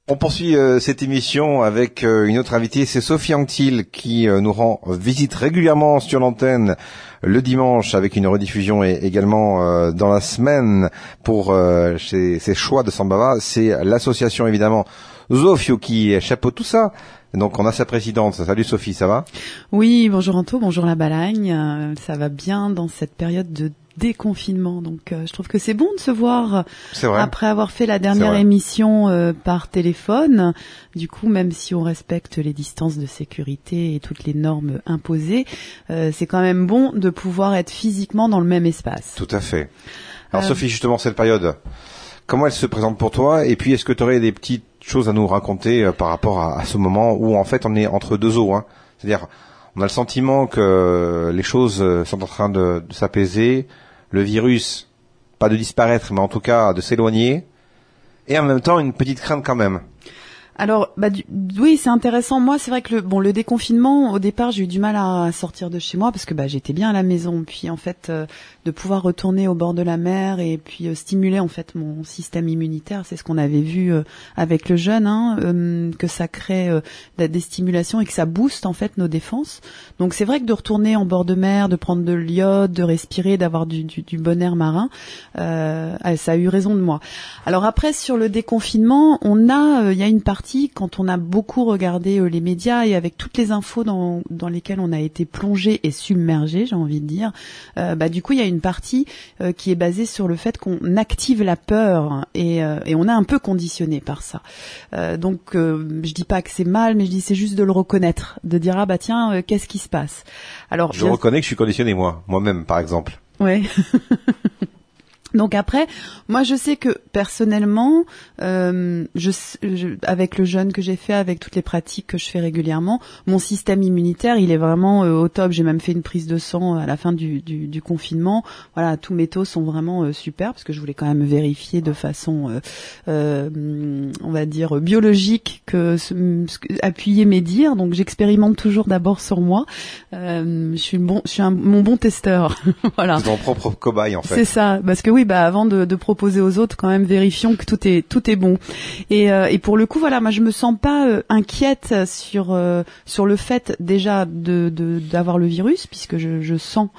On poursuit cette émission avec une autre invitée, c'est Sophie Anctil qui nous rend visite régulièrement sur l'antenne le dimanche avec une rediffusion et également dans la semaine pour ses choix de Sambava. C'est l'association évidemment Zofio qui chapeaute tout ça. Donc on a sa présidente. Salut Sophie, ça va? Oui, bonjour Anto, bonjour la Balagne. Ça va bien dans cette période de déconfinement. Donc je trouve que c'est bon de se voir après avoir fait la dernière émission par téléphone. Du coup, même si on respecte les distances de sécurité et toutes les normes imposées, c'est quand même bon de pouvoir être physiquement dans le même espace. Tout à fait. Alors Sophie, justement, cette période, comment elle se présente pour toi? Et puis, est-ce que tu aurais des petites choses à nous raconter par rapport à ce moment où, en fait, on est entre deux eaux, hein? C'est-à-dire, on a le sentiment que les choses sont en train de s'apaiser, le virus, pas de disparaître, mais en tout cas de s'éloigner, et en même temps une petite crainte quand même. Alors, oui, c'est intéressant. Moi, c'est vrai que le déconfinement, au départ, j'ai eu du mal à sortir de chez moi parce que j'étais bien à la maison. Puis en fait, de pouvoir retourner au bord de la mer et puis stimuler en fait mon système immunitaire, c'est ce qu'on avait vu avec le jeûne, que ça crée des stimulations et que ça booste en fait nos défenses. Donc c'est vrai que de retourner en bord de mer, de prendre de l'iode, de respirer, d'avoir du bon air marin, ça a eu raison de moi. Alors après, sur le déconfinement, il y a une partie quand on a beaucoup regardé les médias et avec toutes les infos dans lesquelles on a été plongé et submergé, j'ai envie de dire, du coup il y a une partie qui est basée sur le fait qu'on active la peur et on est un peu conditionné par ça. Donc je dis pas que c'est mal, mais je dis c'est juste de le reconnaître, de dire tiens, qu'est-ce qui se passe. Alors je reconnais que je suis conditionné moi-même par exemple. Ouais. Donc après, moi je sais que personnellement, avec le jeûne que j'ai fait, avec toutes les pratiques que je fais régulièrement, mon système immunitaire il est vraiment au top. J'ai même fait une prise de sang à la fin du confinement. Voilà, tous mes taux sont vraiment super parce que je voulais quand même vérifier de façon, on va dire biologique appuyer mes dires. Donc j'expérimente toujours d'abord sur moi. Je suis mon bon testeur. Voilà. C'est ton propre cobaye en fait. C'est ça, parce que oui, avant de proposer aux autres, quand même, vérifions que tout est bon. Et pour le coup, voilà, moi je me sens pas inquiète sur le fait déjà d'avoir le virus, puisque je sens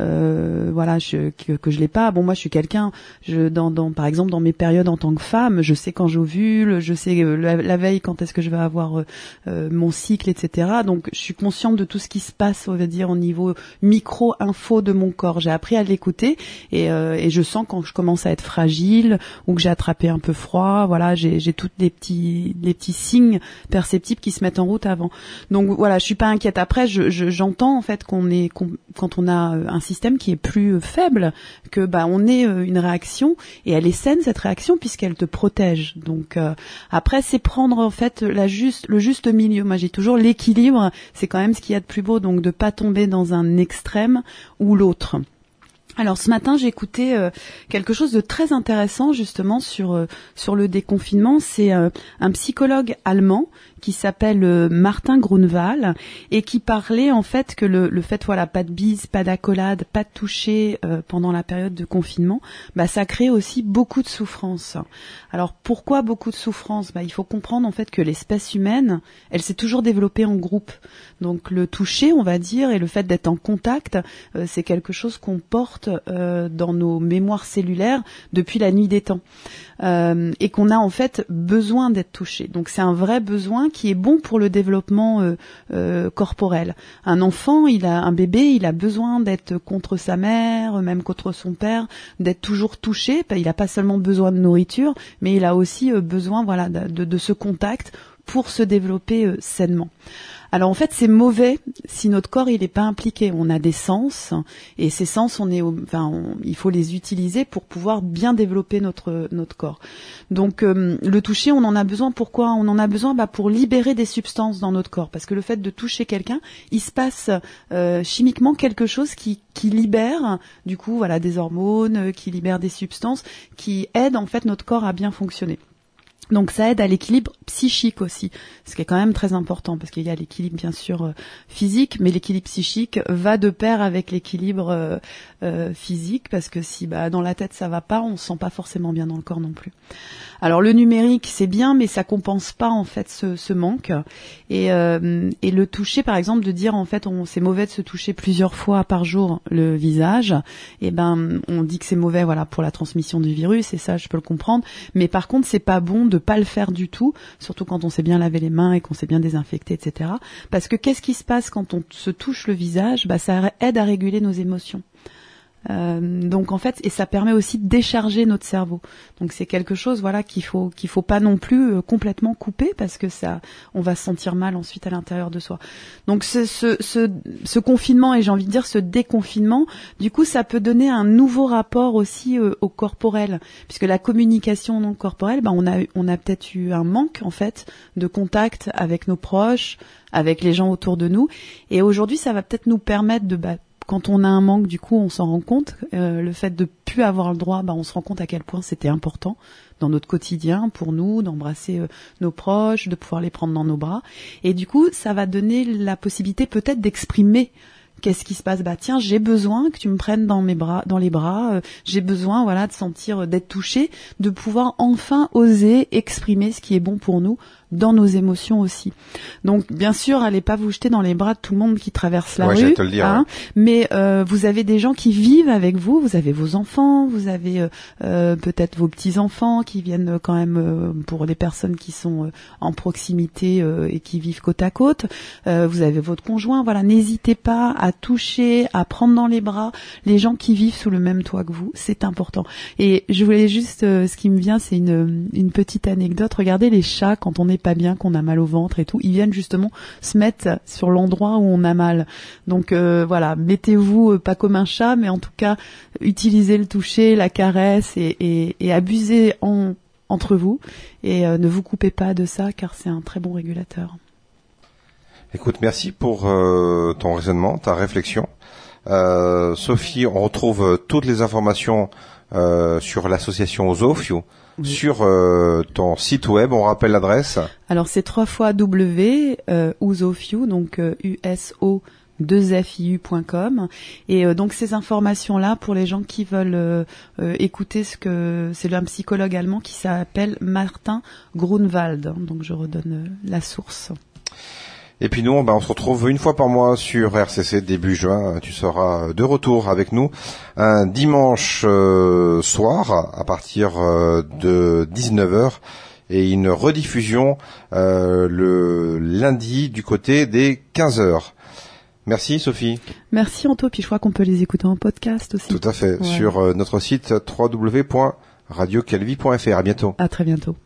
que je l'ai pas. Bon, moi je suis quelqu'un, par exemple dans mes périodes en tant que femme, je sais quand j'ovule, je sais la veille quand est-ce que je vais avoir mon cycle, etc. Donc je suis consciente de tout ce qui se passe, on va dire au niveau micro info de mon corps. J'ai appris à l'écouter et je sens quand je commence à être fragile ou que j'ai attrapé un peu froid, voilà, j'ai toutes les petits signes perceptibles qui se mettent en route avant. Donc voilà, je suis pas inquiète. Après, j'entends en fait quand on a un système qui est plus faible, que on ait une réaction et elle est saine cette réaction puisqu'elle te protège. Donc après, c'est prendre en fait le juste milieu. Moi, j'ai toujours l'équilibre. C'est quand même ce qu'il y a de plus beau, donc de pas tomber dans un extrême ou l'autre. Alors ce matin, j'ai écouté quelque chose de très intéressant justement sur le déconfinement. C'est un psychologue allemand qui s'appelle Martin Grunewald et qui parlait en fait que le fait pas de bise, pas d'accolade, pas de toucher pendant la période de confinement, ça crée aussi beaucoup de souffrance. Alors pourquoi beaucoup de souffrance? Il faut comprendre en fait que l'espèce humaine, elle s'est toujours développée en groupe. Donc le toucher, on va dire, et le fait d'être en contact, c'est quelque chose qu'on porte dans nos mémoires cellulaires depuis la nuit des temps. Et qu'on a en fait besoin d'être touché. Donc c'est un vrai besoin qui est bon pour le développement corporel. Un bébé, il a besoin d'être contre sa mère, même contre son père, d'être toujours touché. Il n'a pas seulement besoin de nourriture, mais il a aussi besoin de ce contact pour se développer sainement. Alors en fait, c'est mauvais si notre corps il est pas impliqué. On a des sens et ces sens, il faut les utiliser pour pouvoir bien développer notre corps. Donc le toucher, on en a besoin. Pourquoi? On en a besoin pour libérer des substances dans notre corps, parce que le fait de toucher quelqu'un, il se passe chimiquement quelque chose qui libère du coup des hormones, qui libère des substances qui aident en fait notre corps à bien fonctionner. Donc ça aide à l'équilibre psychique aussi, ce qui est quand même très important parce qu'il y a l'équilibre bien sûr physique, mais l'équilibre psychique va de pair avec l'équilibre physique, parce que si dans la tête ça va pas, on se sent pas forcément bien dans le corps non plus. Alors le numérique c'est bien, mais ça compense pas en fait ce manque, et le toucher par exemple, de dire en fait c'est mauvais de se toucher plusieurs fois par jour le visage, et on dit que c'est mauvais voilà pour la transmission du virus, et ça je peux le comprendre, mais par contre c'est pas bon de pas le faire du tout, surtout quand on s'est bien lavé les mains et qu'on s'est bien désinfecté, etc. Parce que qu'est-ce qui se passe quand on se touche le visage? Ça aide à réguler nos émotions. Donc en fait, et ça permet aussi de décharger notre cerveau. Donc c'est quelque chose voilà qu'il faut pas non plus complètement couper, parce que ça, on va se sentir mal ensuite à l'intérieur de soi. Donc ce confinement, et j'ai envie de dire ce déconfinement, du coup ça peut donner un nouveau rapport aussi au corporel, puisque la communication non corporelle, on a peut-être eu un manque en fait de contact avec nos proches, avec les gens autour de nous, et aujourd'hui ça va peut-être nous permettre de quand on a un manque, du coup, on s'en rend compte. Le fait de plus avoir le droit, on se rend compte à quel point c'était important dans notre quotidien pour nous, d'embrasser nos proches, de pouvoir les prendre dans nos bras. Et du coup, ça va donner la possibilité peut-être d'exprimer qu'est-ce qui se passe. Tiens, j'ai besoin que tu me prennes dans les bras. J'ai besoin, voilà, de sentir, d'être touchée, de pouvoir enfin oser exprimer ce qui est bon pour nous dans nos émotions aussi. Donc, bien sûr, allez pas vous jeter dans les bras de tout le monde qui traverse la rue, te le dire, hein, mais vous avez des gens qui vivent avec vous, vous avez vos enfants, vous avez peut-être vos petits-enfants qui viennent quand même, pour les personnes qui sont en proximité et qui vivent côte à côte, vous avez votre conjoint, voilà, n'hésitez pas à toucher, à prendre dans les bras les gens qui vivent sous le même toit que vous, c'est important. Et je voulais juste, ce qui me vient, c'est une petite anecdote. Regardez les chats, quand on n'est pas bien, qu'on a mal au ventre et tout, ils viennent justement se mettre sur l'endroit où on a mal. Donc voilà, mettez-vous pas comme un chat, mais en tout cas utilisez le toucher, la caresse, et abusez entre vous, et ne vous coupez pas de ça, car c'est un très bon régulateur. Écoute, merci pour ton raisonnement, ta réflexion. Sophie, on retrouve toutes les informations sur l'association Ozofiu. Oui. Sur ton site web, on rappelle l'adresse. Alors c'est 3x Ozofiu, donc uso2fiu.com, et donc ces informations-là pour les gens qui veulent écouter c'est un psychologue allemand qui s'appelle Martin Grunwald. Donc je redonne la source. Et puis nous, on se retrouve une fois par mois sur RCC début juin. Tu seras de retour avec nous un dimanche soir à partir de 19h, et une rediffusion le lundi du côté des 15h. Merci Sophie. Merci Anto, puis je crois qu'on peut les écouter en podcast aussi. Tout à fait, ouais. Sur notre site www.radiocalvi.fr. À bientôt. À très bientôt.